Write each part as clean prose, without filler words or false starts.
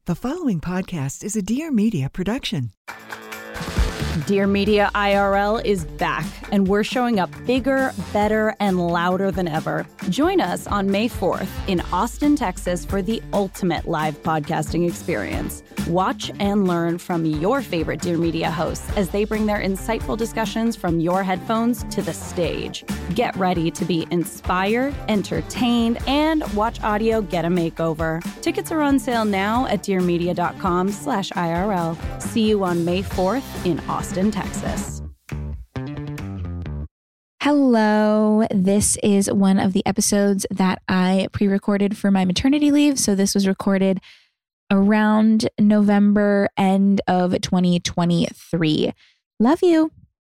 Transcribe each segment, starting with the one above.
The following podcast is a Dear Media production. Dear Media IRL is back, and we're showing up bigger, better, and louder than ever. Join us on May 4th in Austin, Texas for the ultimate live podcasting experience. Watch and learn from your favorite Dear Media hosts as they bring their insightful discussions from your headphones to the stage. Get ready to be inspired, entertained, and watch audio get a makeover. Tickets are on sale now at dearmedia.com/IRL. See you on May 4th in Austin, Texas. Hello, this is one of the episodes that I pre-recorded for my maternity leave. So this was recorded around November, end of 2023. Love you.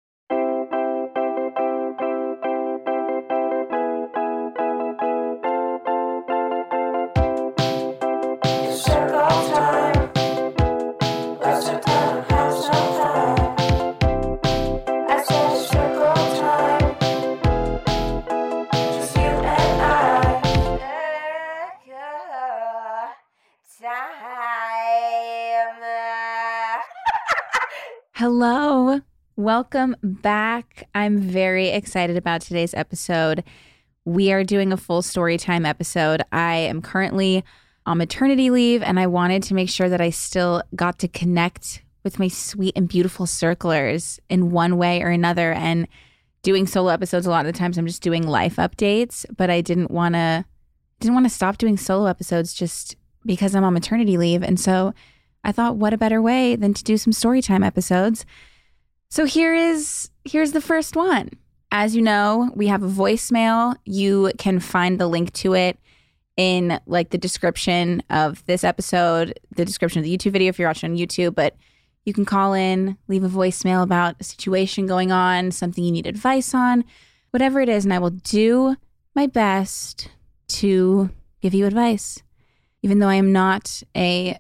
Hello, welcome back. I'm very excited about today's episode. We are doing a full story time episode. I am currently on maternity leave, and I wanted to make sure that I still got to connect with my sweet and beautiful circlers in one way or another. And doing solo episodes, a lot of the times I'm just doing life updates, but I didn't want to stop doing solo episodes just because I'm on maternity leave. And so I thought, what a better way than to do some storytime episodes. So here's the first one. As you know, we have a voicemail. You can find the link to it in like the description of this episode, the description of the YouTube video if you're watching on YouTube. But you can call in, leave a voicemail about a situation going on, something you need advice on, whatever it is, and I will do my best to give you advice. Even though I am not a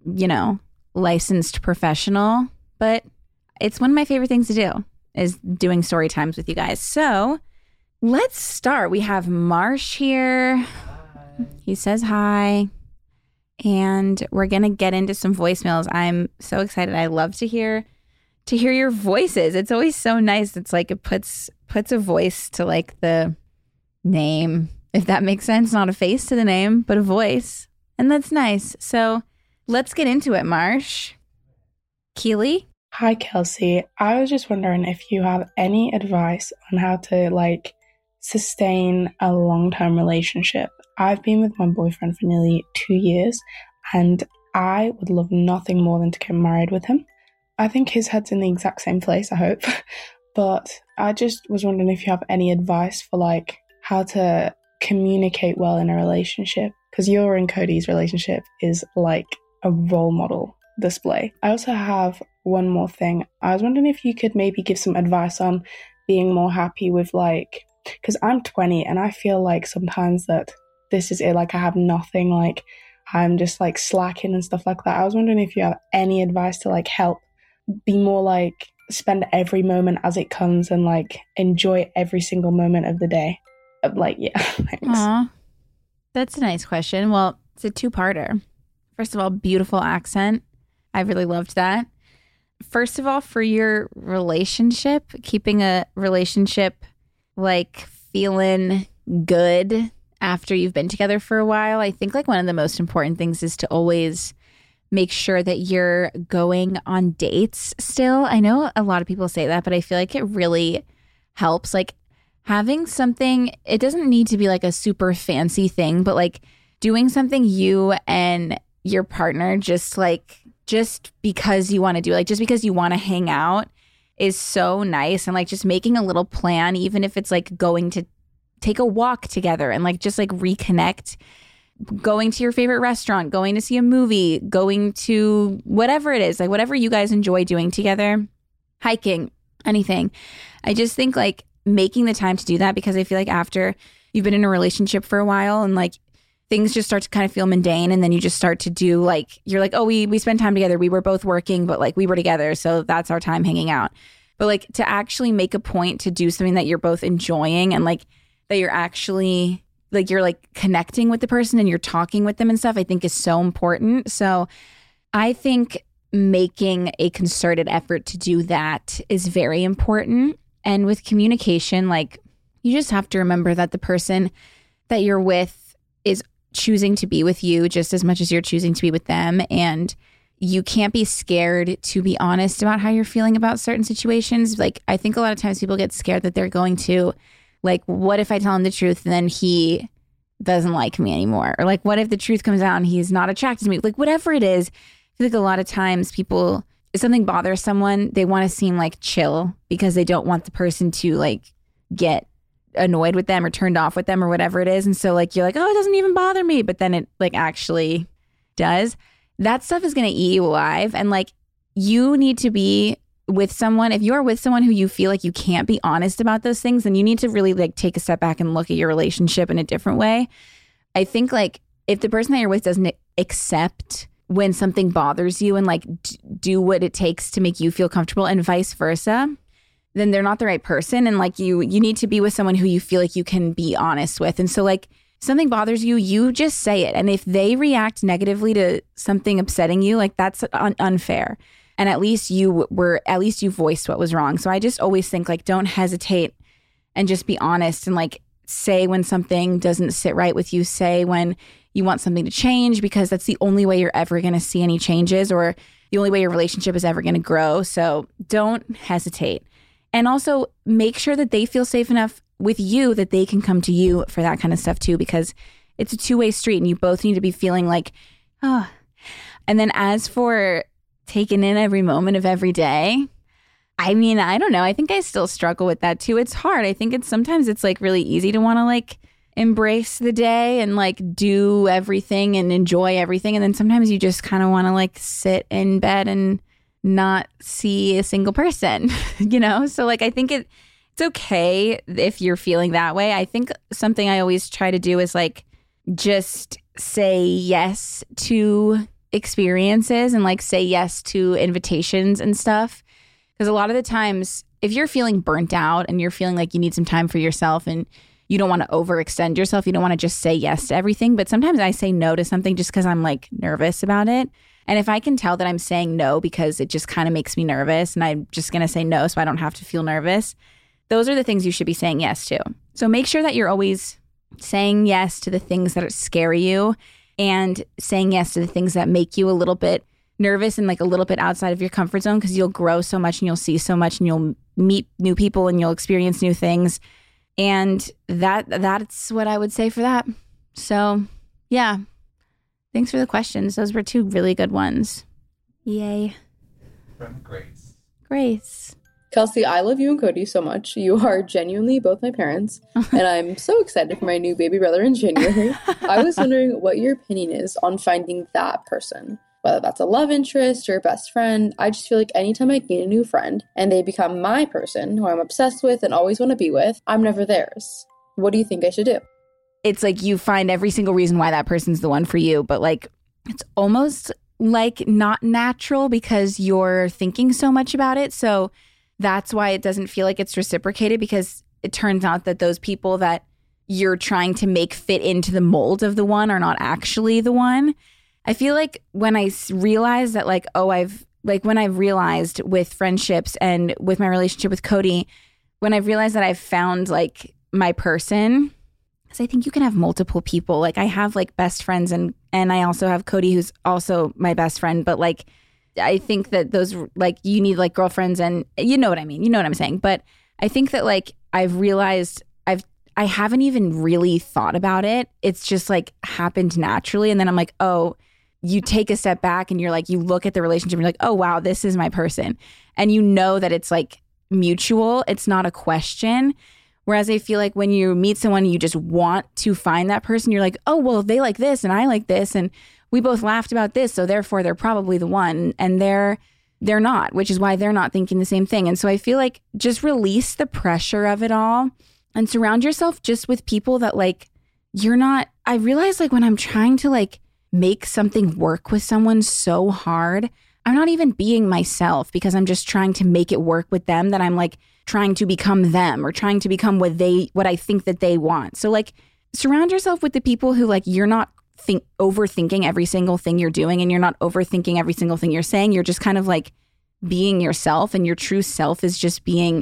licensed professional, but it's one of my favorite things to do is doing story times with you guys. So let's start. We have Marsh here. Hi. He says hi. And we're going to get into some voicemails. I'm so excited. I love to hear your voices. It's always so nice. It's like it puts a voice to like the name, if that makes sense. Not a face to the name, but a voice. And that's nice. So let's get into it, Marsh. Keely? Hi, Kelsey. I was just wondering if you have any advice on how to sustain a long-term relationship. I've been with my boyfriend for nearly 2 years, and I would love nothing more than to get married with him. I think his head's in the exact same place, I hope. But I just was wondering if you have any advice for how to communicate well in a relationship, because your and Cody's relationship is like a role model display. I also have one more thing. I was wondering if you could maybe give some advice on being more happy with because I'm 20 and I feel like sometimes that this is it, I have nothing, I'm just slacking and stuff like that. I was wondering if you have any advice to help be more spend every moment as it comes and enjoy every single moment of the day. Yeah, thanks. Aww. That's a nice question. Well, it's a two-parter. First of all, beautiful accent. I really loved that. First of all, for your relationship, keeping a relationship feeling good after you've been together for a while, I think one of the most important things is to always make sure that you're going on dates still. I know a lot of people say that, but I feel like it really helps. Having something, it doesn't need to be a super fancy thing, but doing something you and your partner just because you want to do, just because you want to hang out is so nice. And just making a little plan, even if it's going to take a walk together and just reconnect, going to your favorite restaurant, going to see a movie, going to whatever it is, whatever you guys enjoy doing together, hiking, anything. I just think making the time to do that, because I feel after you've been in a relationship for a while and things just start to kind of feel mundane, and then you just start to do you're oh, we spent time together. We were both working, but we were together. So that's our time hanging out. But to actually make a point to do something that you're both enjoying and that you're actually you're connecting with the person and you're talking with them and stuff, I think is so important. So I think making a concerted effort to do that is very important. And with communication, like, you just have to remember that the person that you're with is choosing to be with you just as much as you're choosing to be with them. And you can't be scared to be honest about how you're feeling about certain situations. Like, I think a lot of times people get scared that they're going to, like, what if I tell him the truth and then he doesn't like me anymore? Or like, what if the truth comes out and he's not attracted to me? Like, whatever it is, I feel like a lot of times people, if something bothers someone, they want to seem like chill because they don't want the person to like get annoyed with them or turned off with them or whatever it is. And so like, you're like, oh, it doesn't even bother me. But then it like actually does. That stuff is going to eat you alive. And like, you need to be with someone. If you're with someone who you feel like you can't be honest about those things, then you need to really like take a step back and look at your relationship in a different way. I think like if the person that you're with doesn't accept when something bothers you and like do what it takes to make you feel comfortable and vice versa, then they're not the right person. And like you need to be with someone who you feel like you can be honest with. And so like something bothers you, you just say it. And if they react negatively to something upsetting you, like that's unfair. And at least you voiced what was wrong. So I just always think like, don't hesitate and just be honest and like say when something doesn't sit right with you, say when you want something to change, because that's the only way you're ever going to see any changes or the only way your relationship is ever going to grow. So don't hesitate. And also make sure that they feel safe enough with you that they can come to you for that kind of stuff too, because it's a two-way street and you both need to be feeling like, oh. And then as for taking in every moment of every day, I mean, I don't know. I think I still struggle with that too. It's hard. I think sometimes it's like really easy to want to like embrace the day and like do everything and enjoy everything. And then sometimes you just kind of want to like sit in bed and not see a single person, you know? So like, I think it's okay if you're feeling that way. I think something I always try to do is like, just say yes to experiences and like say yes to invitations and stuff. Because a lot of the times, if you're feeling burnt out and you're feeling like you need some time for yourself and you don't want to overextend yourself, you don't want to just say yes to everything. But sometimes I say no to something just because I'm like nervous about it. And if I can tell that I'm saying no because it just kind of makes me nervous and I'm just going to say no so I don't have to feel nervous, those are the things you should be saying yes to. So make sure that you're always saying yes to the things that scare you and saying yes to the things that make you a little bit nervous and like a little bit outside of your comfort zone, because you'll grow so much and you'll see so much and you'll meet new people and you'll experience new things. And that's what I would say for that. So yeah. Thanks for the questions. Those were two really good ones. Yay. From Grace. Kelsey, I love you and Cody so much. You are genuinely both my parents, and I'm so excited for my new baby brother in January. I was wondering what your opinion is on finding that person, whether that's a love interest or a best friend. I just feel like anytime I gain a new friend and they become my person who I'm obsessed with and always want to be with, I'm never theirs. What do you think I should do? It's like you find every single reason why that person's the one for you, but like it's almost like not natural because you're thinking so much about it. So that's why it doesn't feel like it's reciprocated, because it turns out that those people that you're trying to make fit into the mold of the one are not actually the one. I feel like when I realized that like, when I've realized with friendships and with my relationship with Cody, when I've realized that I've found like my person, because I think you can have multiple people. Like I have like best friends and I also have Cody, who's also my best friend. But like, I think that those, like, you need like girlfriends and you know what I mean? You know what I'm saying? But I think that like I've realized I haven't even really thought about it. It's just like happened naturally. And then I'm like, oh, you take a step back and you're like, you look at the relationship and you're like, oh, wow, this is my person. And you know that it's like mutual. It's not a question. Whereas I feel like when you meet someone, you just want to find that person. You're like, oh, well, they like this and I like this. And we both laughed about this. So therefore, they're probably the one. And they're not, which is why they're not thinking the same thing. And so I feel like just release the pressure of it all and surround yourself just with people that like you're not. I realize like when I'm trying to like make something work with someone so hard, I'm not even being myself because I'm just trying to make it work with them, that I'm like trying to become them or trying to become what I think that they want. So like surround yourself with the people who like you're not overthinking every single thing you're doing, and you're not overthinking every single thing you're saying. You're just kind of like being yourself, and your true self is just being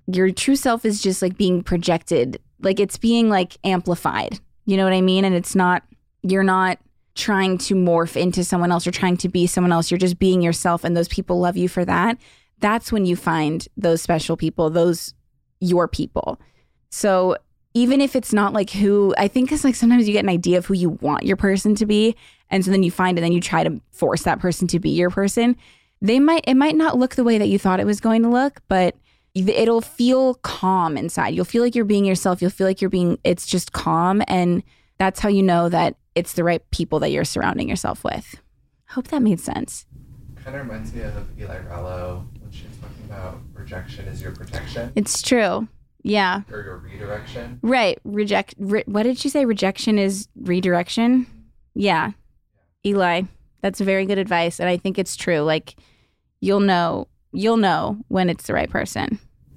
projected. Like it's being like amplified. You know what I mean? And you're not trying to morph into someone else or trying to be someone else. You're just being yourself, and those people love you for that. That's when you find those special people, those your people. So even if it's not like who, I think it's like sometimes you get an idea of who you want your person to be. And so then you find it, and then you try to force that person to be your person. It might not look the way that you thought it was going to look, but it'll feel calm inside. You'll feel like you're being yourself. You'll feel like it's just calm. And that's how you know that it's the right people that you're surrounding yourself with. Hope that made sense. Kind of reminds me of Eli Rallo when she was talking about rejection is your protection. It's true. Yeah. Or your redirection. Right. What did she say? Rejection is redirection? Yeah. Eli, that's very good advice. And I think it's true. Like, you'll know when it's the right person.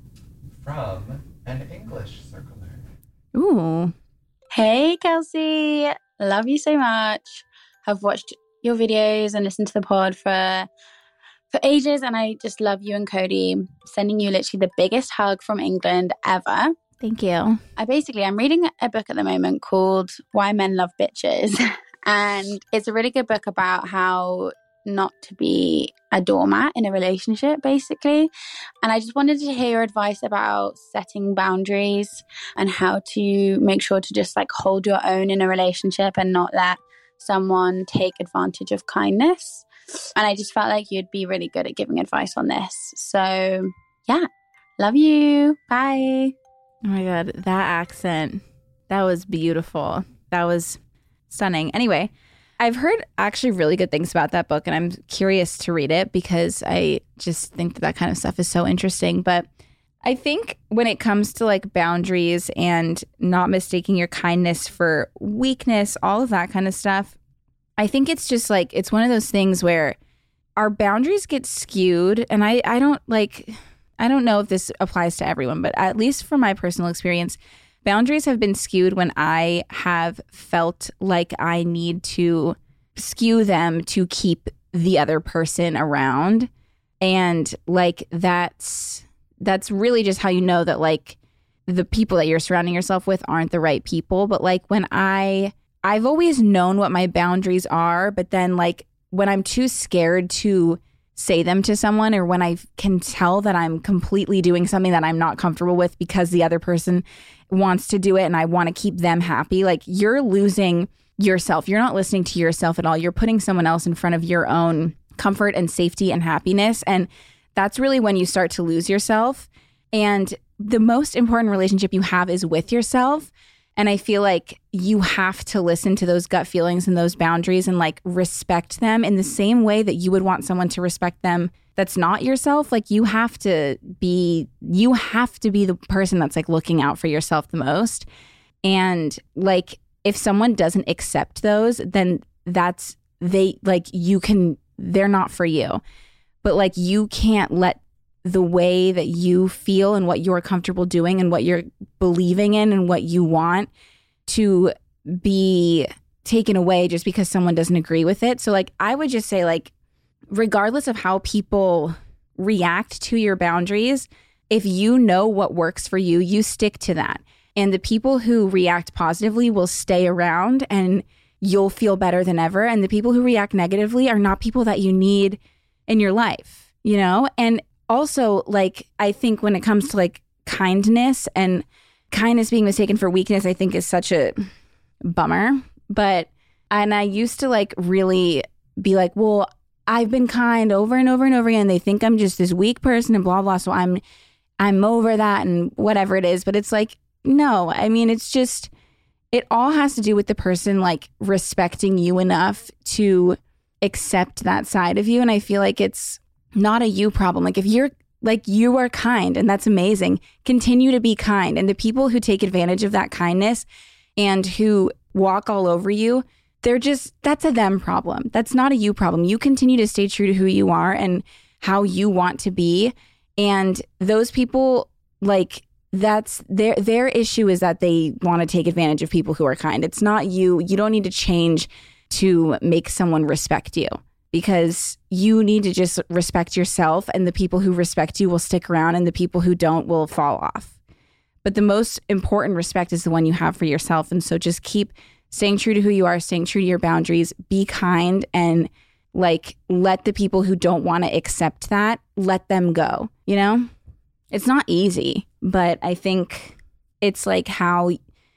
From an English circler. Ooh. Hey, Kelsey. Love you so much. Have watched your videos and listened to the pod for ages, and I just love you and Cody. Sending you literally the biggest hug from England ever. Thank you. I'm reading a book at the moment called Why Men Love Bitches. And it's a really good book about how not to be a doormat in a relationship, basically. And I just wanted to hear your advice about setting boundaries and how to make sure to just like hold your own in a relationship and not let someone take advantage of kindness. And I just felt like you'd be really good at giving advice on this. So yeah, love you. Bye. Oh my God, that accent, that was beautiful. That was stunning. Anyway, I've heard actually really good things about that book, and I'm curious to read it because I just think that kind of stuff is so interesting. But I think when it comes to like boundaries and not mistaking your kindness for weakness, all of that kind of stuff, I think it's just like, it's one of those things where our boundaries get skewed. And I don't know if this applies to everyone, but at least from my personal experience, boundaries have been skewed when I have felt like I need to skew them to keep the other person around. And like that's really just how you know that like the people that you're surrounding yourself with aren't the right people. But like when I've always known what my boundaries are, but then like when I'm too scared to say them to someone, or when I can tell that I'm completely doing something that I'm not comfortable with because the other person wants to do it and I want to keep them happy, like you're losing yourself. You're not listening to yourself at all. You're putting someone else in front of your own comfort and safety and happiness. And that's really when you start to lose yourself. And the most important relationship you have is with yourself. And I feel like you have to listen to those gut feelings and those boundaries and like respect them in the same way that you would want someone to respect them that's not yourself. Like you have to be the person that's like looking out for yourself the most. And like if someone doesn't accept those, then they're not for you. But like you can't let the way that you feel and what you're comfortable doing and what you're believing in and what you want to be taken away just because someone doesn't agree with it. So like I would just say like regardless of how people react to your boundaries, if you know what works for you, you stick to that. And the people who react positively will stay around and you'll feel better than ever. And the people who react negatively are not people that you need in your life, you know? And also, like, I think when it comes to like kindness and kindness being mistaken for weakness, I think is such a bummer. And I used to like really be like, well, I've been kind over and over and over again. They think I'm just this weak person and blah, blah. So I'm over that and whatever it is. But it's like, no, I mean, it's just, it all has to do with the person like respecting you enough to accept that side of you. And I feel like it's not a you problem. Like if you're like, you are kind and that's amazing, continue to be kind. And the people who take advantage of that kindness and who walk all over you, that's a them problem. That's not a you problem. You continue to stay true to who you are and how you want to be. And those people, like, that's their issue, is that they want to take advantage of people who are kind. It's not you. You don't need to change to make someone respect you, because you need to just respect yourself, and the people who respect you will stick around and the people who don't will fall off. But the most important respect is the one you have for yourself. And so just keep staying true to who you are, staying true to your boundaries, be kind, and like let the people who don't want to accept that, let them go, you know? It's not easy, but I think it's like how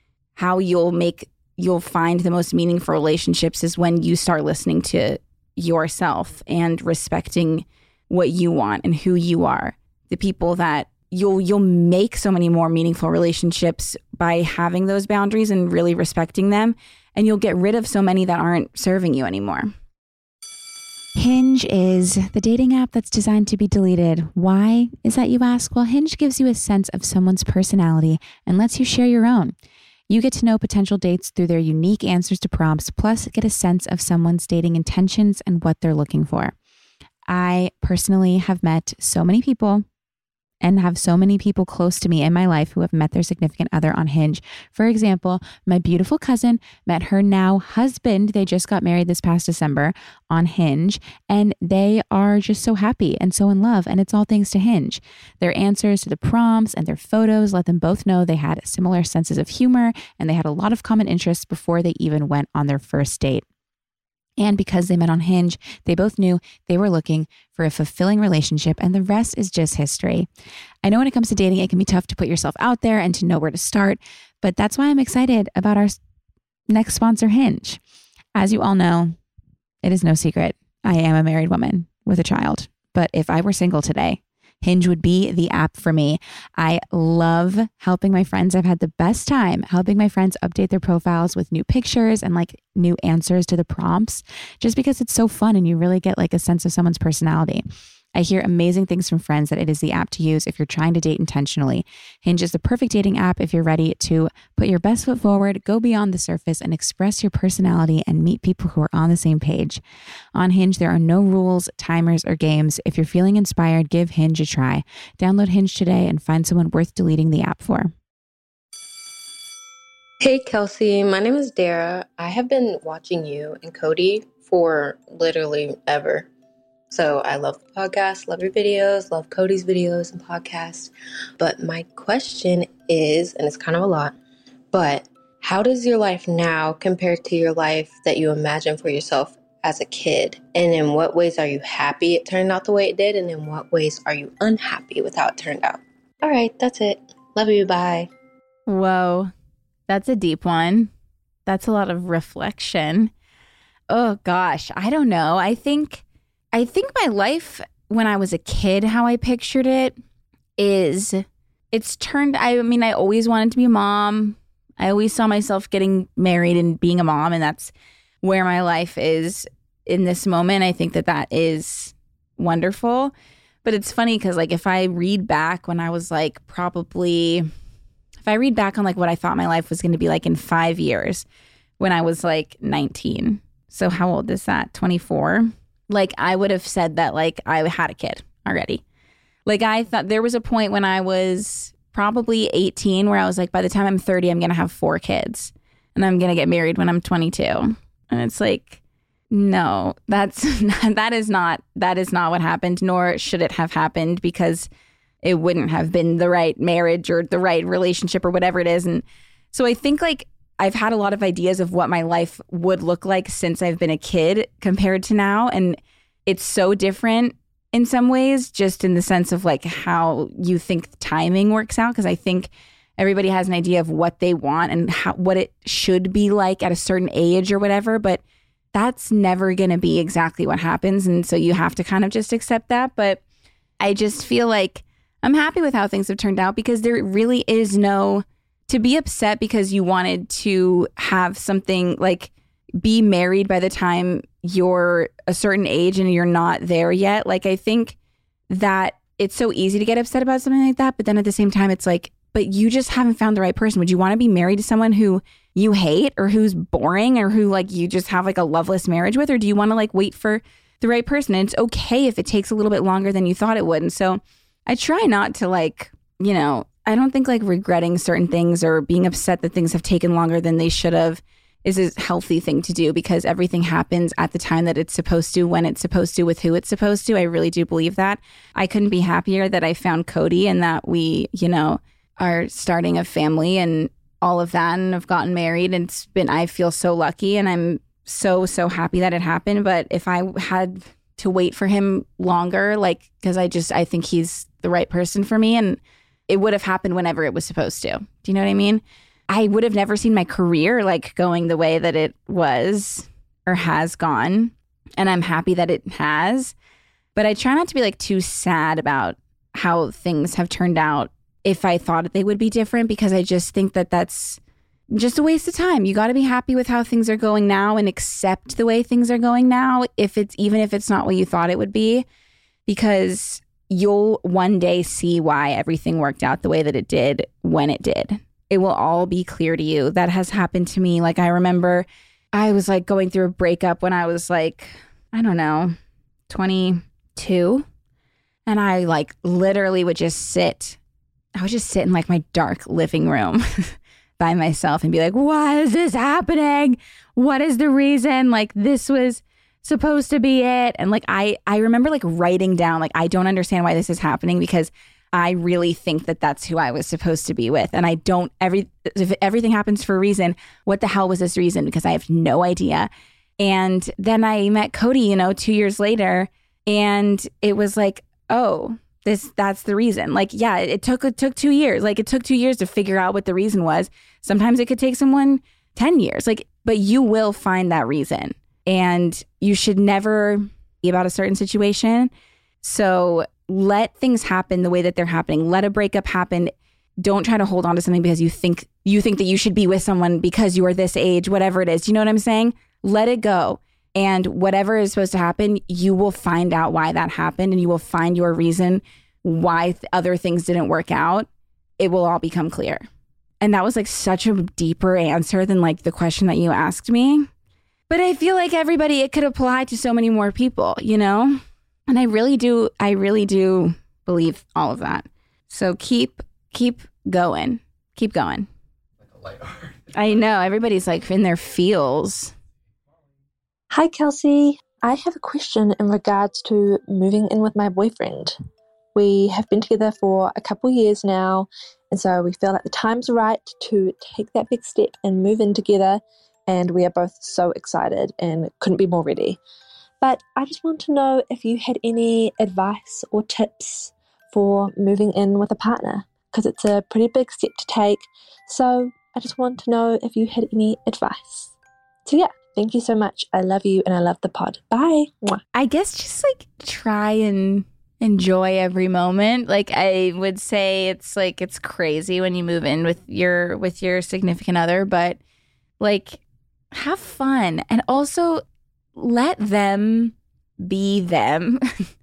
you'll find the most meaningful relationships is when you start listening to yourself and respecting what you want and who you are. The people that you'll make so many more meaningful relationships by having those boundaries and really respecting them, and you'll get rid of so many that aren't serving you anymore. Hinge is the dating app that's designed to be deleted. Why is that, you ask? Well, Hinge gives you a sense of someone's personality and lets you share your own. You get to know potential dates through their unique answers to prompts, plus get a sense of someone's dating intentions and what they're looking for. I personally have met so many people and have so many people close to me in my life who have met their significant other on Hinge. For example, my beautiful cousin met her now husband. They just got married this past December on Hinge, and they are just so happy and so in love. And it's all thanks to Hinge. Their answers to the prompts and their photos let them both know they had similar senses of humor, and they had a lot of common interests before they even went on their first date. And because they met on Hinge, they both knew they were looking for a fulfilling relationship, and the rest is just history. I know when it comes to dating, it can be tough to put yourself out there and to know where to start, but that's why I'm excited about our next sponsor, Hinge. As you all know, it is no secret, I am a married woman with a child. But if I were single today, Hinge would be the app for me. I love helping my friends. I've had the best time helping my friends update their profiles with new pictures and like new answers to the prompts, just because it's so fun and you really get like a sense of someone's personality. I hear amazing things from friends that it is the app to use if you're trying to date intentionally. Hinge is the perfect dating app if you're ready to put your best foot forward, go beyond the surface, and express your personality and meet people who are on the same page. On Hinge, there are no rules, timers, or games. If you're feeling inspired, give Hinge a try. Download Hinge today and find someone worth deleting the app for. Hey, Kelsey. My name is Dara. I have been watching you and Cody for literally ever. So I love the podcast, love your videos, love Cody's videos and podcasts. But my question is, and it's kind of a lot, but how does your life now compare to your life that you imagined for yourself as a kid? And in what ways are you happy it turned out the way it did? And in what ways are you unhappy with how it turned out? All right, that's it. Love you. Bye. Whoa, that's a deep one. That's a lot of reflection. Oh, gosh, I don't know. I think my life when I was a kid, how I pictured it is I always wanted to be a mom. I always saw myself getting married and being a mom, and that's where my life is in this moment. I think that is wonderful. But it's funny because like if I read back when I was like if I read back on like what I thought my life was going to be like in 5 years when I was like 19. So how old is that? 24? Like I would have said that like I had a kid already. Like I thought there was a point when I was probably 18 where I was like, by the time I'm 30, I'm going to have 4 kids and I'm going to get married when I'm 22. And it's like, no, that is not what happened, nor should it have happened, because it wouldn't have been the right marriage or the right relationship or whatever it is. And so I think like I've had a lot of ideas of what my life would look like since I've been a kid compared to now. And it's so different in some ways, just in the sense of like how you think timing works out. Because I think everybody has an idea of what they want and what it should be like at a certain age or whatever. But that's never going to be exactly what happens. And so you have to kind of just accept that. But I just feel like I'm happy with how things have turned out, because there really is no... To be upset because you wanted to have something like be married by the time you're a certain age and you're not there yet. Like, I think that it's so easy to get upset about something like that. But then at the same time, it's like, but you just haven't found the right person. Would you want to be married to someone who you hate or who's boring or who like you just have like a loveless marriage with? Or do you want to like wait for the right person? And it's okay if it takes a little bit longer than you thought it would. And so I try not to like, you know, I don't think like regretting certain things or being upset that things have taken longer than they should have is a healthy thing to do, because everything happens at the time that it's supposed to, when it's supposed to, with who it's supposed to. I really do believe that. I couldn't be happier that I found Cody and that we, you know, are starting a family and all of that, and have gotten married, and I feel so lucky, and I'm so happy that it happened. But if I had to wait for him longer, like, because I think he's the right person for me, and it would have happened whenever it was supposed to. Do you know what I mean? I would have never seen my career like going the way that it was or has gone, and I'm happy that it has. But I try not to be like too sad about how things have turned out if I thought they would be different, because I just think that that's just a waste of time. You got to be happy with how things are going now and accept the way things are going now, even if it's not what you thought it would be, because you'll one day see why everything worked out the way that it did when it did. It will all be clear to you. That has happened to me. Like, I remember I was like going through a breakup when I was like, I don't know, 22. And I like literally would just sit in like my dark living room by myself and be like, why is this happening? What is the reason? Like, this was supposed to be it. And like, I remember like writing down, like, I don't understand why this is happening, because I really think that that's who I was supposed to be with. And if everything happens for a reason, what the hell was this reason? Because I have no idea. And then I met Cody, 2 years later, and it was like, oh, that's the reason. Like, yeah, it took 2 years. Like, it took 2 years to figure out what the reason was. Sometimes it could take someone 10 years. Like, but you will find that reason. And you should never be about a certain situation. So let things happen the way that they're happening. Let a breakup happen. Don't try to hold on to something because you think that you should be with someone because you are this age, whatever it is. You know what I'm saying? Let it go. And whatever is supposed to happen, you will find out why that happened, and you will find your reason why other things didn't work out. It will all become clear. And that was like such a deeper answer than like the question that you asked me. But I feel like it could apply to so many more people, And I really do believe all of that. So keep going. Keep going. Like a light heart. I know, everybody's like in their feels. Hi, Kelsey. I have a question in regards to moving in with my boyfriend. We have been together for a couple years now, and so we feel like the time's right to take that big step and move in together, and we are both so excited and couldn't be more ready. But I just want to know if you had any advice or tips for moving in with a partner, because it's a pretty big step to take. So I just want to know if you had any advice. So yeah, thank you so much. I love you and I love the pod. Bye. Mwah. I guess just like try and enjoy every moment. Like, I would say it's crazy when you move in with your significant other, but like, have fun, and also let them be them,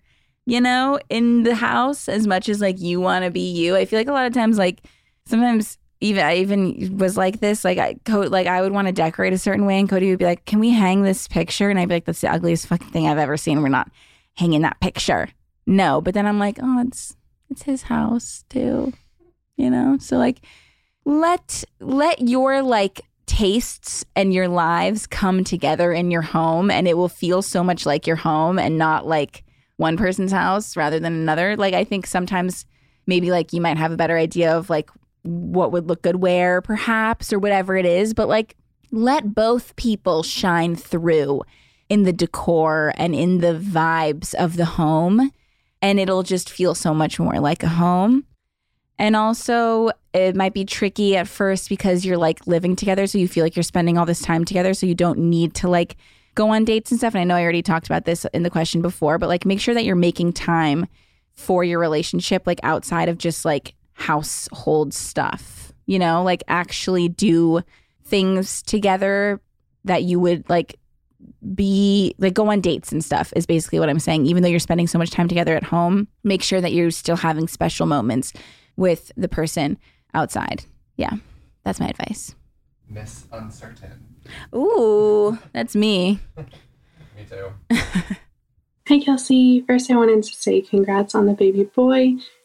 in the house as much as like you want to be you. I feel like a lot of times, like sometimes I even was like this, like I would want to decorate a certain way, and Cody would be like, can we hang this picture? And I'd be like, that's the ugliest fucking thing I've ever seen. We're not hanging that picture. No. But then I'm like, oh, it's his house too, So like, let your like tastes and your lives come together in your home, and it will feel so much like your home and not like one person's house rather than another. Like, I think sometimes maybe like you might have a better idea of like what would look good where, perhaps, or whatever it is, but like, let both people shine through in the decor and in the vibes of the home, and it'll just feel so much more like a home. And also, it might be tricky at first because you're like living together, so you feel like you're spending all this time together, so you don't need to like go on dates and stuff. And I know I already talked about this in the question before, but like, make sure that you're making time for your relationship, like outside of just like household stuff, like actually do things together that you would like be like, go on dates and stuff is basically what I'm saying. Even though you're spending so much time together at home, make sure that you're still having special moments with the person outside. Yeah, that's my advice. Miss Uncertain. Ooh, that's me. Me too. Hi, Kelsey. First, I wanted to say congrats on the baby boy.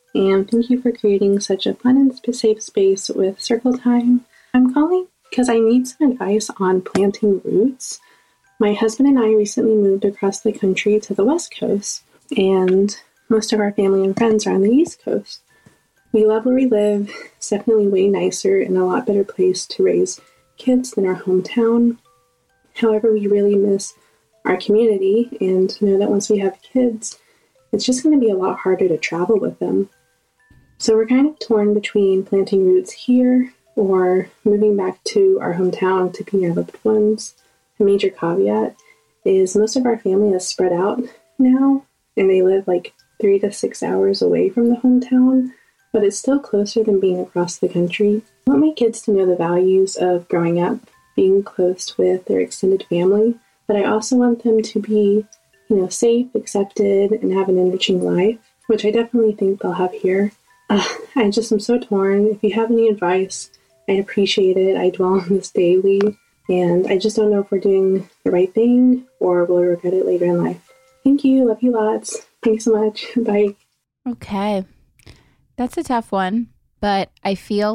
and thank you for creating such a fun and safe space with Circle Time. I'm calling because I need some advice on planting roots. My husband and I recently moved across the country to the West Coast, and most of our family and friends are on the East Coast. We love where we live. It's definitely way nicer and a lot better place to raise kids than our hometown. However, we really miss our community and know that once we have kids, it's just going to be a lot harder to travel with them. So we're kind of torn between planting roots here or moving back to our hometown to be near loved ones. A major caveat is most of our family is spread out now, and they live like 3 to 6 hours away from the hometown, but it's still closer than being across the country. I want my kids to know the values of growing up, being close with their extended family, but I also want them to be, safe, accepted, and have an enriching life, which I definitely think they'll have here. I just am so torn. If you have any advice, I'd appreciate it. I dwell on this daily, and I just don't know if we're doing the right thing or will regret it later in life. Thank you. Love you lots. Thanks so much. Bye. Okay. That's a tough one, but I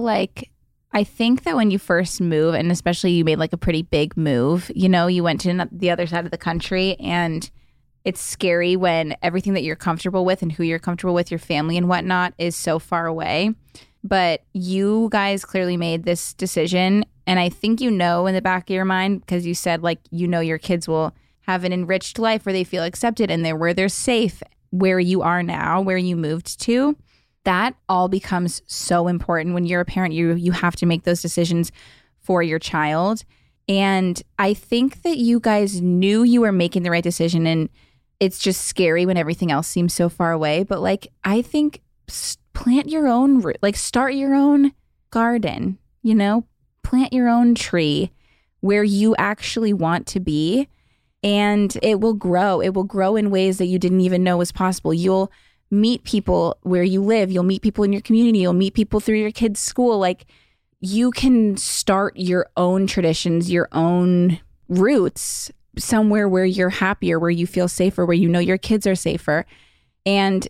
think that when you first move, and especially you made like a pretty big move, you went to the other side of the country, and it's scary when everything that you're comfortable with and who you're comfortable with, your family and whatnot, is so far away. But you guys clearly made this decision, and I think in the back of your mind, because you said your kids will have an enriched life where they feel accepted and where they're safe, where you are now, where you moved to. That all becomes so important. When you're a parent, you have to make those decisions for your child. And I think that you guys knew you were making the right decision, and it's just scary when everything else seems so far away. But I think plant your own, start your own garden, plant your own tree where you actually want to be, and it will grow. It will grow in ways that you didn't even know was possible. You'll meet people where you live. You'll meet people in your community. You'll meet people through your kids' school. You can start your own traditions, your own roots somewhere where you're happier, where you feel safer, where your kids are safer. And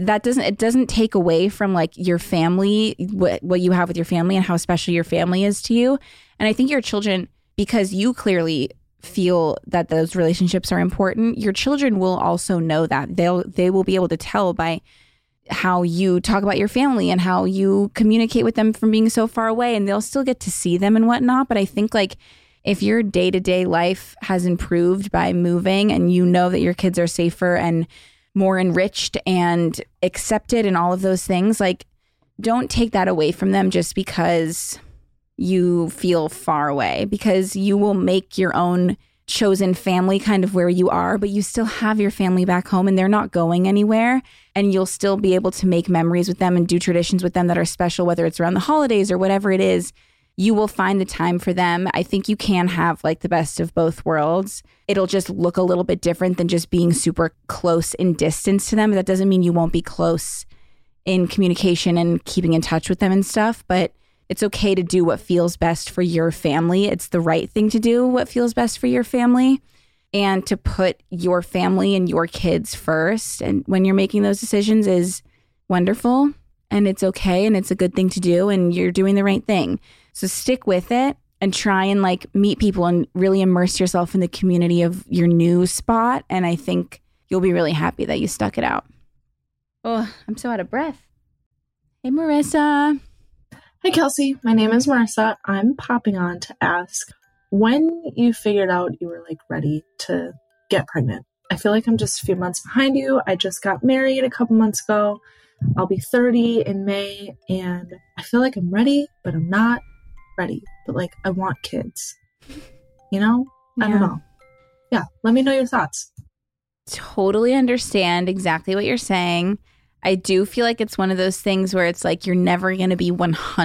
it doesn't take away from your family, what you have with your family and how special your family is to you. And I think your children, because you clearly feel that those relationships are important, your children will also know that. They will be able to tell by how you talk about your family and how you communicate with them from being so far away, and they'll still get to see them and whatnot. But I think if your day-to-day life has improved by moving, and that your kids are safer and more enriched and accepted and all of those things, don't take that away from them just because you feel far away, because you will make your own chosen family kind of where you are, but you still have your family back home and they're not going anywhere, and you'll still be able to make memories with them and do traditions with them that are special, whether it's around the holidays or whatever it is. You will find the time for them. I think you can have the best of both worlds. It'll just look a little bit different than just being super close in distance to them. That doesn't mean you won't be close in communication and keeping in touch with them and stuff, but it's okay to do what feels best for your family. It's the right thing to do what feels best for your family, and to put your family and your kids first. And when you're making those decisions is wonderful, and it's okay, and it's a good thing to do, and you're doing the right thing. So stick with it and try and meet people and really immerse yourself in the community of your new spot. And I think you'll be really happy that you stuck it out. Oh, I'm so out of breath. Hey, Marissa. Hi, Kelsey. My name is Marissa. I'm popping on to ask when you figured out you were ready to get pregnant. I feel like I'm just a few months behind you. I just got married a couple months ago. I'll be 30 in May, and I feel like I'm ready, but I'm not ready. But I want kids. I don't know. Yeah, let me know your thoughts. Totally understand exactly what you're saying. I do feel like it's one of those things where it's you're never going to be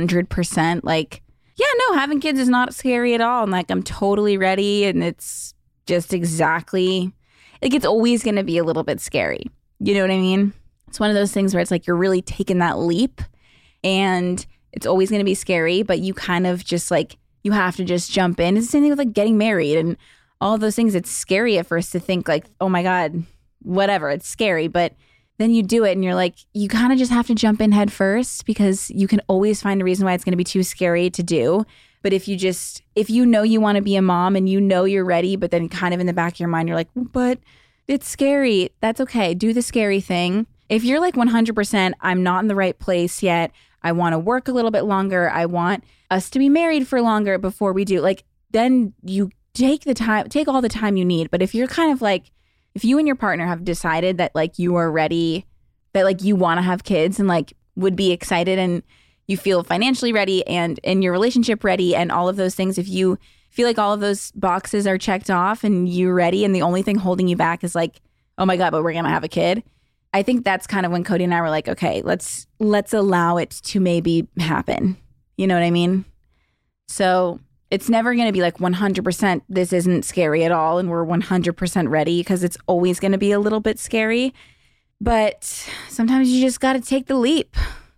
100% having kids is not scary at all. And I'm totally ready. And it's just exactly it's always going to be a little bit scary. You know what I mean? It's one of those things where it's you're really taking that leap, and it's always going to be scary, but you kind of just you have to just jump in. It's the same thing with getting married and all of those things. It's scary at first to think oh my God, whatever. It's scary, but then you do it and you're like, you kind of just have to jump in head first because you can always find a reason why it's going to be too scary to do. But if you know you want to be a mom and you know you're ready, but then kind of in the back of your mind, you're like, but it's scary. That's okay. Do the scary thing. If you're like 100%, I'm not in the right place yet. I want to work a little bit longer. I want us to be married for longer before we do. Like, then you take all the time you need. But if you're kind of like, if you and your partner have decided that like you are ready, that like you want to have kids and like would be excited and you feel financially ready and in your relationship ready and all of those things, if you feel like all of those boxes are checked off and you're ready and the only thing holding you back is like, oh my God, but we're going to have a kid. I think that's kind of when Cody and I were like, okay, let's allow it to maybe happen. You know what I mean? So it's never going to be like 100% this isn't scary at all and we're 100% ready because it's always going to be a little bit scary. But sometimes you just got to take the leap.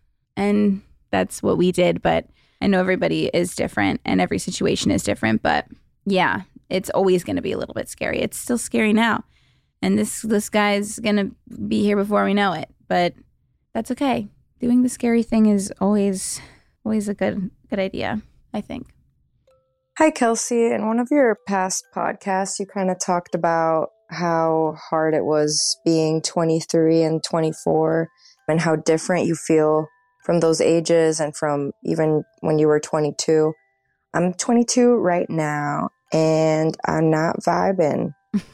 And that's what we did. But I know everybody is different and every situation is different. But yeah, it's always going to be a little bit scary. It's still scary now. And this guy's going to be here before we know it. But that's okay. Doing the scary thing is always a good idea, I think. Hi, Kelsey. In one of your past podcasts, you kind of talked about how hard it was being 23 and 24 and how different you feel from those ages and from even when you were 22. I'm 22 right now and I'm not vibing.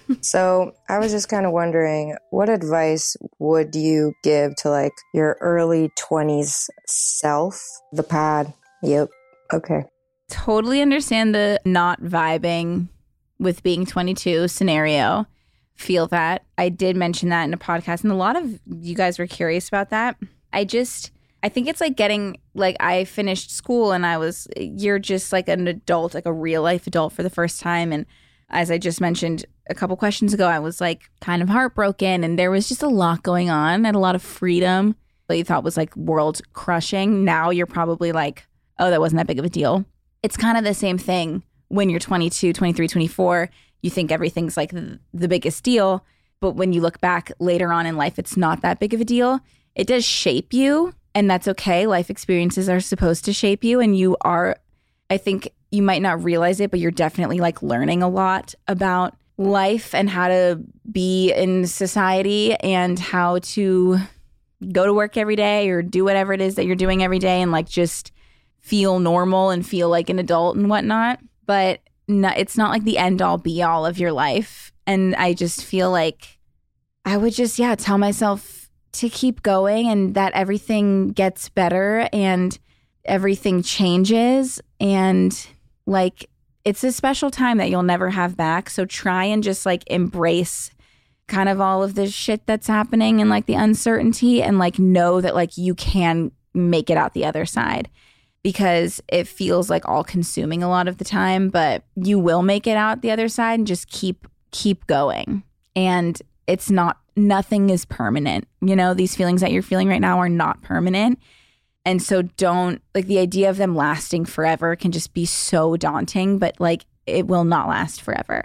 So I was just kind of wondering, what advice would you give to like your early 20s self? The pod. Yep. Okay. Totally understand the not vibing with being 22 scenario. Feel that. I did mention that in a podcast and a lot of you guys were curious about that. I think it's like getting, like I finished school and you're just like an adult, like a real life adult for the first time. And as I just mentioned a couple questions ago, I was like kind of heartbroken and there was just a lot going on and a lot of freedom that you thought was like world crushing. Now you're probably like, oh, that wasn't that big of a deal. It's kind of the same thing when you're 22, 23, 24. You think everything's like the biggest deal. But when you look back later on in life, it's not that big of a deal. It does shape you. And that's okay. Life experiences are supposed to shape you. And you are, I think you might not realize it, but you're definitely like learning a lot about life and how to be in society and how to go to work every day or do whatever it is that you're doing every day and like just feel normal and feel like an adult and whatnot. But no, it's not like the end all be all of your life. And I just feel like I would just, tell myself to keep going and that everything gets better and everything changes. And like, it's a special time that you'll never have back. So try and just like embrace kind of all of the shit that's happening and like the uncertainty and like know that like you can make it out the other side. Because it feels like all consuming a lot of the time, but you will make it out the other side and just keep going. And it's nothing is permanent. You know, these feelings that you're feeling right now are not permanent. And so don't, like the idea of them lasting forever can just be so daunting, but like it will not last forever.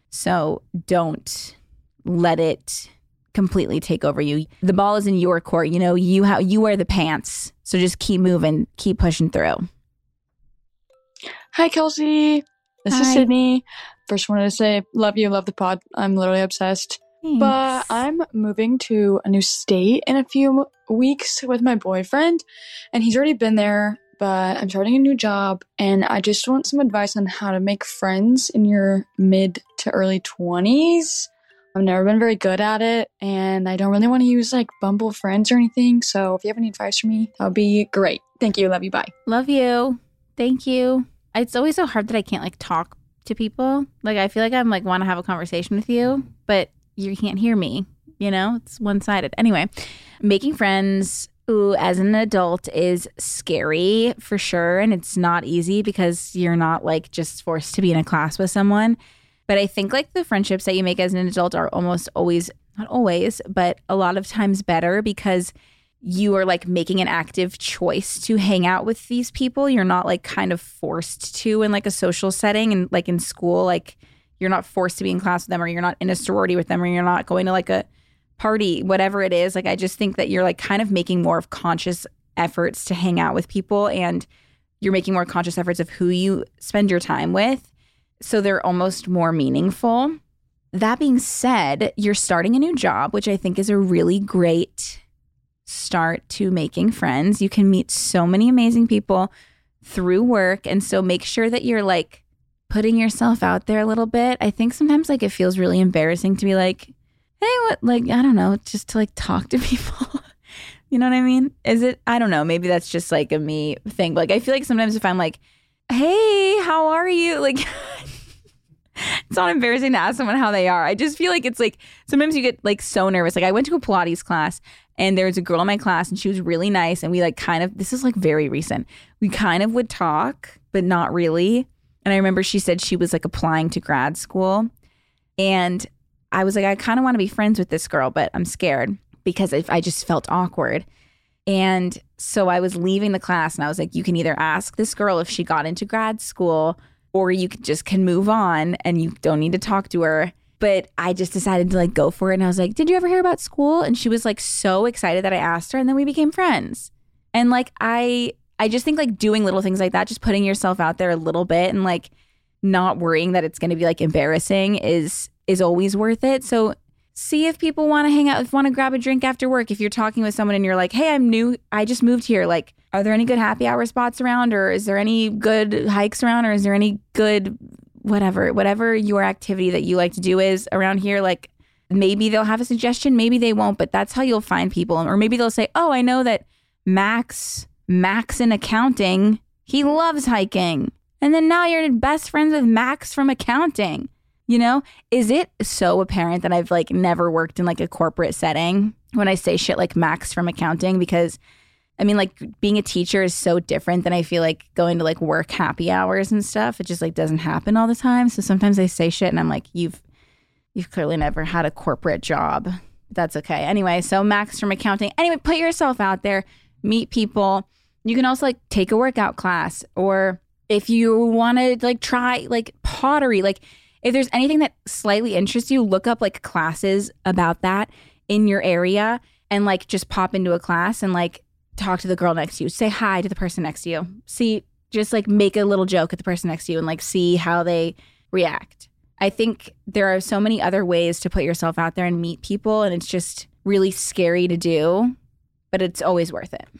So don't let it completely take over you. The ball is in your court. You know, you wear the pants. So just keep moving, keep pushing through. Hi, Kelsey. This is Sydney. First wanted to say, love you, love the pod. I'm literally obsessed. Thanks. But I'm moving to a new state in a few weeks with my boyfriend. And he's already been there, but I'm starting a new job. And I just want some advice on how to make friends in your mid to early 20s. I've never been very good at it, and I don't really want to use like Bumble Friends or anything. So if you have any advice for me, that would be great. Thank you. Love you. Bye. Love you. Thank you. It's always so hard that I can't like talk to people. Like I feel like I'm like want to have a conversation with you, but you can't hear me. You know, it's one-sided. Anyway, making friends as an adult is scary for sure, and it's not easy because you're not like just forced to be in a class with someone. But I think like the friendships that you make as an adult are almost always, not always, but a lot of times better because you are like making an active choice to hang out with these people. You're not like kind of forced to in like a social setting and like in school, like you're not forced to be in class with them or you're not in a sorority with them or you're not going to like a party, whatever it is. Like, I just think that you're like kind of making more of conscious efforts to hang out with people, and you're making more conscious efforts of who you spend your time with. So they're almost more meaningful. That being said, you're starting a new job, which I think is a really great start to making friends. You can meet so many amazing people through work. And so make sure that you're like putting yourself out there a little bit. I think sometimes like it feels really embarrassing to be like, hey, what, like, I don't know, just to like talk to people. You know what I mean? Is it? I don't know. Maybe that's just like a me thing. But like, I feel like sometimes if I'm like, hey, how are you? Like, it's not embarrassing to ask someone how they are. I just feel like it's like sometimes you get like so nervous. Like I went to a Pilates class and there was a girl in my class and she was really nice. And we like kind of, this is like very recent. We kind of would talk, but not really. And I remember she said she was like applying to grad school. And I was like, I kind of want to be friends with this girl, but I'm scared because I just felt awkward. And so I was leaving the class and I was like, you can either ask this girl if she got into grad school or you can move on and you don't need to talk to her. But I just decided to like go for it. And I was like, did you ever hear about school? And she was like so excited that I asked her, and then we became friends. And like, I just think like doing little things like that, just putting yourself out there a little bit and like not worrying that it's going to be like embarrassing is always worth it. So see if people want to hang out, want to grab a drink after work. If you're talking with someone and you're like, hey, I'm new, I just moved here. Like, are there any good happy hour spots around? Or is there any good hikes around? Or is there any good whatever your activity that you like to do is around here? Like, maybe they'll have a suggestion, maybe they won't, but that's how you'll find people. Or maybe they'll say, oh, I know that Max in accounting, he loves hiking. And then now you're best friends with Max from accounting. You know, is it so apparent that I've like never worked in like a corporate setting when I say shit like Max from accounting? Because I mean, like being a teacher is so different than I feel like going to like work happy hours and stuff. It just like doesn't happen all the time. So sometimes I say shit and I'm like, you've clearly never had a corporate job. That's okay. Anyway, so Max from accounting. Anyway, put yourself out there, meet people. You can also like take a workout class, or if you want to like try like pottery, like if there's anything that slightly interests you, look up like classes about that in your area and like just pop into a class and like talk to the girl next to you. Say hi to the person next to you. See, just like make a little joke at the person next to you and like see how they react. I think there are so many other ways to put yourself out there and meet people, and it's just really scary to do, but it's always worth it.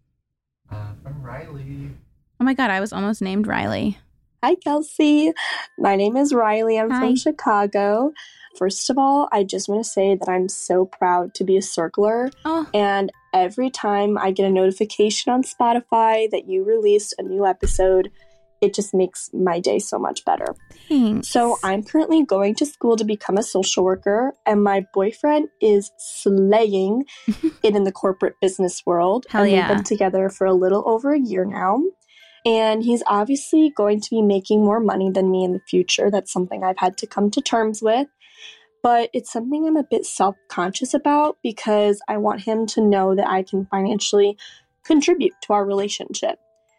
From Riley. Oh my God, I was almost named Riley. Hi, Kelsey. My name is Riley. I'm from Chicago. First of all, I just want to say that I'm so proud to be a circler. Oh. And every time I get a notification on Spotify that you released a new episode, it just makes my day so much better. Thanks. So I'm currently going to school to become a social worker, and my boyfriend is slaying it in the corporate business world. Hell and yeah. We've been together for a little over a year now. And he's obviously going to be making more money than me in the future. That's something I've had to come to terms with. But it's something I'm a bit self-conscious about because I want him to know that I can financially contribute to our relationship.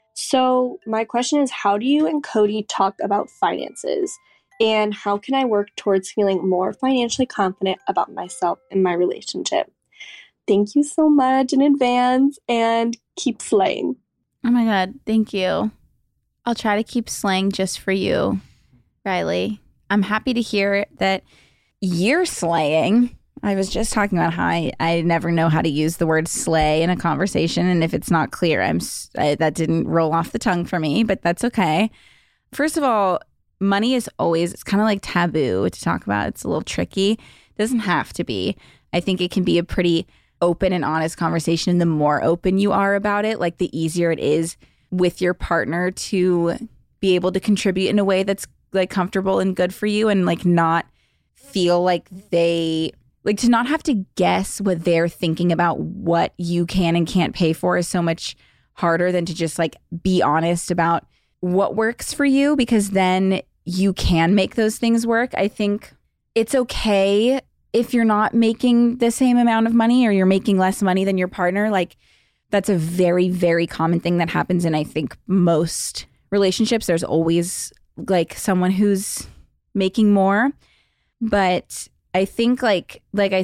So my question is, how do you and Cody talk about finances? And how can I work towards feeling more financially confident about myself and my relationship? Thank you so much in advance, and keep slaying. Oh my God, thank you. I'll try to keep slaying just for you, Riley. I'm happy to hear that you're slaying. I was just talking about how I never know how to use the word slay in a conversation. And if it's not clear, that didn't roll off the tongue for me, but that's okay. First of all, money is always, it's kind of like taboo to talk about. It's a little tricky. It doesn't have to be. I think it can be a pretty open and honest conversation. And the more open you are about it, like the easier it is with your partner to be able to contribute in a way that's like comfortable and good for you, and like not feel like they like to not have to guess what they're thinking about what you can and can't pay for is so much harder than to just like be honest about what works for you, because then you can make those things work. I think it's okay if you're not making the same amount of money or you're making less money than your partner. Like that's a very, very common thing that happens in, I think, most relationships. There's always like someone who's making more. But I think like I said,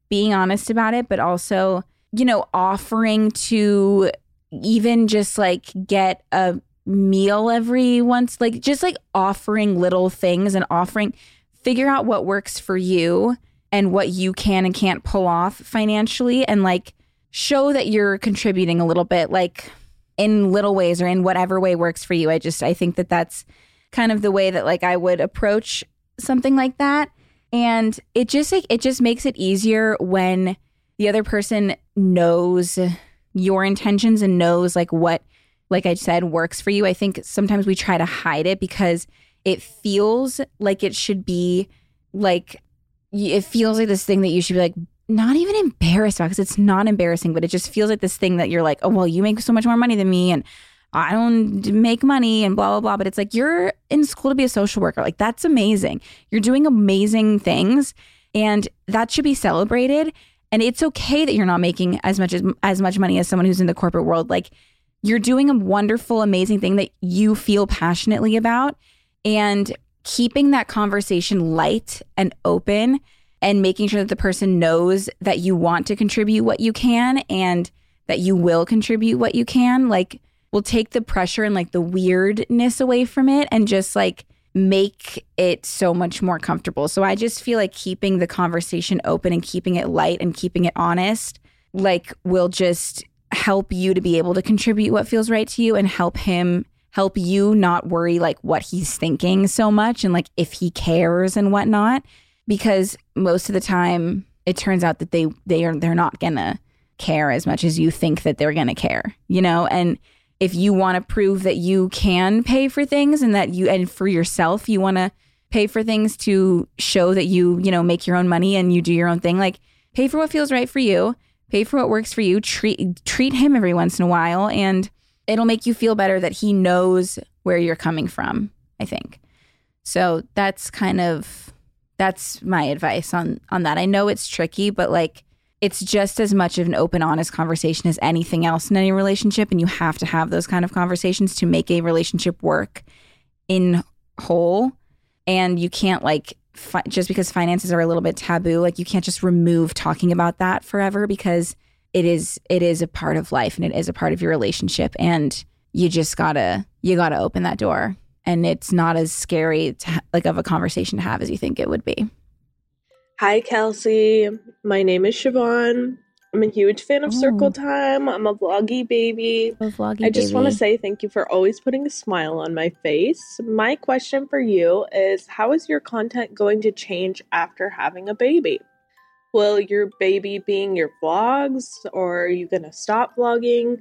being honest about it, but also, you know, offering to even just like get a meal every once, like just like offering little things and figure out what works for you and what you can and can't pull off financially, and like show that you're contributing a little bit, like in little ways or in whatever way works for you. I think that that's kind of the way that like I would approach something like that. And it just makes it easier when the other person knows your intentions and knows like what, like I said, works for you. I think sometimes we try to hide it because it feels like it should be like, it feels like this thing that you should be like, not even embarrassed about, because it's not embarrassing, but it just feels like this thing that you're like, oh, well, you make so much more money than me and I don't make money and blah, blah, blah. But it's like, you're in school to be a social worker. Like, that's amazing. You're doing amazing things and that should be celebrated. And it's okay that you're not making as much money as someone who's in the corporate world. Like, you're doing a wonderful, amazing thing that you feel passionately about, and keeping that conversation light and open and making sure that the person knows that you want to contribute what you can and that you will contribute what you can, like, will take the pressure and like the weirdness away from it and just like make it so much more comfortable. So I just feel like keeping the conversation open and keeping it light and keeping it honest, like, will just help you to be able to contribute what feels right to you, and help you not worry like what he's thinking so much and like if he cares and whatnot. Because most of the time it turns out that they're not gonna care as much as you think that they're gonna care, you know? And if you want to prove that you can pay for things and for yourself, you want to pay for things to show that you know, make your own money and you do your own thing, like, pay for what feels right for you, pay for what works for you, treat him every once in a while, and it'll make you feel better that he knows where you're coming from, I think. So that's my advice on that. I know it's tricky, but like, it's just as much of an open, honest conversation as anything else in any relationship. And you have to have those kind of conversations to make a relationship work in whole. And you can't like, just because finances are a little bit taboo, like, you can't just remove talking about that forever, because it is a part of life and it is a part of your relationship. And you just gotta open that door. And it's not as scary of a conversation to have as you think it would be. Hi, Kelsey. My name is Siobhan. I'm a huge fan of Circle Time. I'm a vloggy baby. I just want to say thank you for always putting a smile on my face. My question for you is, how is your content going to change after having a baby? Will your baby being your vlogs, or are you going to stop vlogging?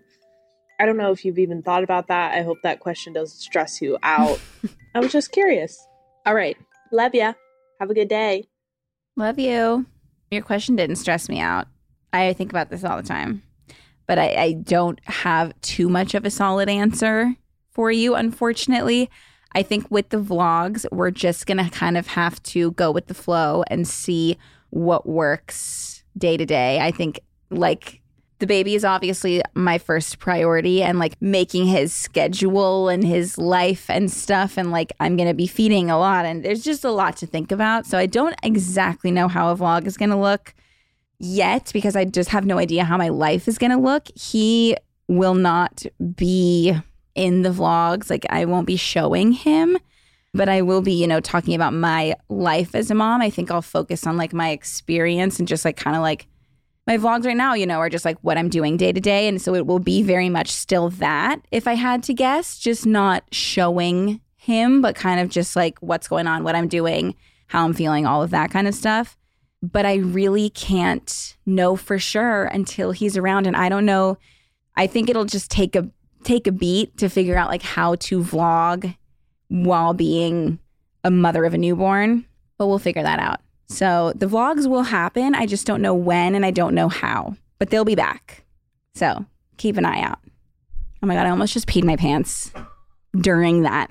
I don't know if you've even thought about that. I hope that question doesn't stress you out. I was just curious. All right. Love ya. Have a good day. Love you. Your question didn't stress me out. I think about this all the time, but I don't have too much of a solid answer for you, unfortunately. I think with the vlogs, we're just going to kind of have to go with the flow and see what works day to day. I think like the baby is obviously my first priority, and like making his schedule and his life and stuff. And like, I'm going to be feeding a lot, and there's just a lot to think about. So I don't exactly know how a vlog is going to look yet, because I just have no idea how my life is going to look. He will not be in the vlogs. Like, I won't be showing him, but I will be, you know, talking about my life as a mom. I think I'll focus on like my experience and just like kind of like my vlogs right now, you know, are just like what I'm doing day to day. And so it will be very much still that, if I had to guess, just not showing him, but kind of just like what's going on, what I'm doing, how I'm feeling, all of that kind of stuff. But I really can't know for sure until he's around. And I don't know. I think it'll just take a beat to figure out like how to vlog while being a mother of a newborn. But we'll figure that out. So the vlogs will happen. I just don't know when and I don't know how. But they'll be back. So keep an eye out. Oh my God, I almost just peed my pants during that.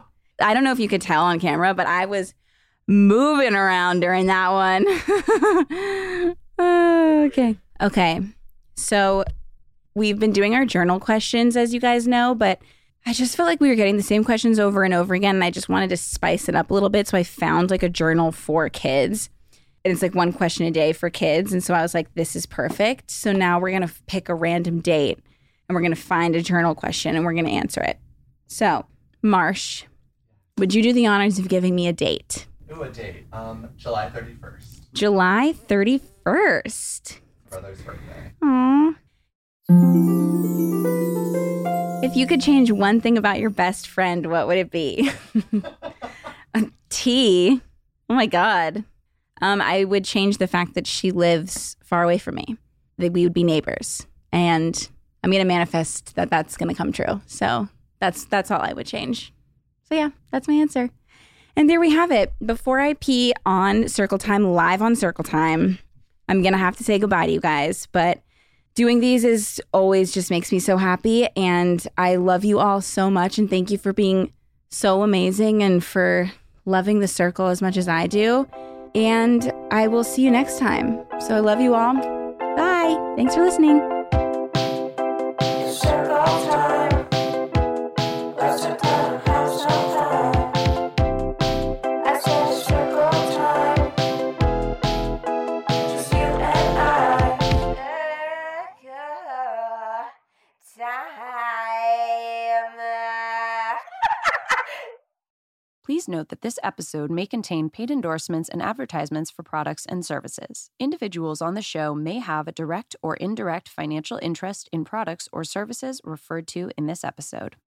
I don't know if you could tell on camera, but I was moving around during that one. Okay. So we've been doing our journal questions, as you guys know, but I just felt like we were getting the same questions over and over again, and I just wanted to spice it up a little bit. So I found like a journal for kids. And it's like one question a day for kids. And so I was like, this is perfect. So now we're going to pick a random date and we're going to find a journal question and we're going to answer it. So, Marsh, would you do the honors of giving me a date? Ooh, a date. July 31st. July 31st. Brother's birthday. Aww. If you could change one thing about your best friend, what would it be? A T. Oh my God. I would change the fact that she lives far away from me, that we would be neighbors. And I'm going to manifest that that's going to come true. So that's all I would change. So yeah, that's my answer. And there we have it. Before I pee on Circle Time, live on Circle Time, I'm going to have to say goodbye to you guys. But doing these is always just makes me so happy. And I love you all so much. And thank you for being so amazing and for loving the circle as much as I do. And I will see you next time. So I love you all. Bye. Thanks for listening. Please note that this episode may contain paid endorsements and advertisements for products and services. Individuals on the show may have a direct or indirect financial interest in products or services referred to in this episode.